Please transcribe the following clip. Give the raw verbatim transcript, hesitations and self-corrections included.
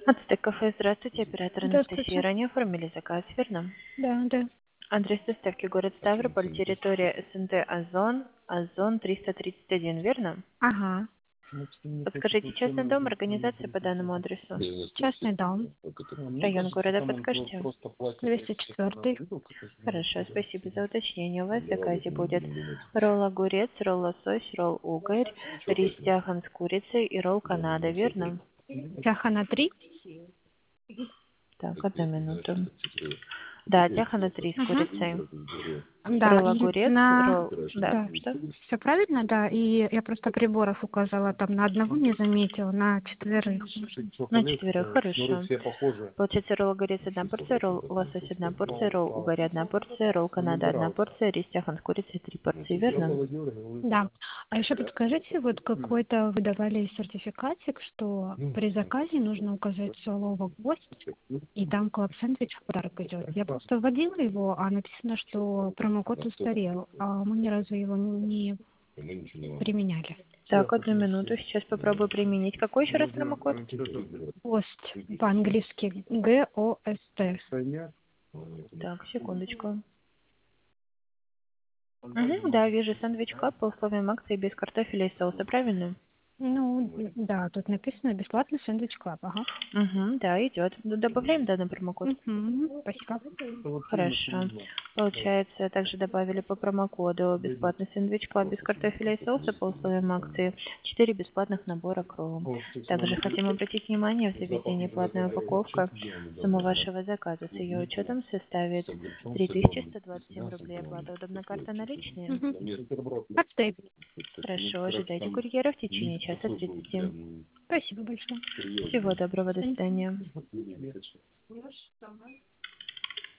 Ацтек кафе, здравствуйте, оператор Анастасия. Здравствуйте. Ранее оформили заказ, верно? Да, да. Адрес доставки город Ставрополь, территория СНТ Озон, Озон триста тридцать один, верно? Ага. Подскажите, частный дом, организация по данному адресу? Частный дом. Район города подскажите? двести четыре. Хорошо, спасибо за уточнение. У вас в заказе будет ролл огурец, ролл лосось, ролл угорь, рис тяхан с курицей и ролл Канада, верно? Тяха на три. Так, одну минуту. Да, тяхана три с Угу. курицей. Да, Ролл и огурец, на... ролл... Да, Да. что? Все правильно, да. И я просто приборов указала там на одного не заметила, на четверых. На четверых, хорошо. Получается, ролл огурец одна порция, ролл лосось одна порция, ролл угорь одна порция, ролл Канада одна порция, рис тяхан с курицей три порции, верно? Да. А еще подскажите, вот какой-то вы давали сертификатик, что при заказе нужно указать слово «гость», и там клаб-сэндвич в подарок идет. Я просто вводила его, а написано, что промокод устарел, а мы ни разу его не применяли. Так, одну минуту, сейчас попробую применить. Какой еще раз промокод? Гость по-английски Г О С Т. Так, секундочку. Угу, да, вижу сэндвич клаб по условиям акции без картофеля и соуса, правильно? Ну, да, тут написано «Бесплатный сэндвич клаб». Ага. Угу, да, идет. Добавляем данный промокод. Угу, спасибо. Хорошо. Получается, также добавили по промокоду бесплатный сэндвич клаб без картофеля и соуса по условиям акции. Четыре бесплатных набора к роллам. Также хотим обратить внимание, в заведении платная упаковка. Сумма вашего заказа с ее учетом составит три тысячи сто двадцать семь рублей. Оплата удобна, карта наличные. Угу. Отстей. Хорошо, ожидайте курьера в течение часа тридцати. Спасибо большое. Всего доброго, до свидания.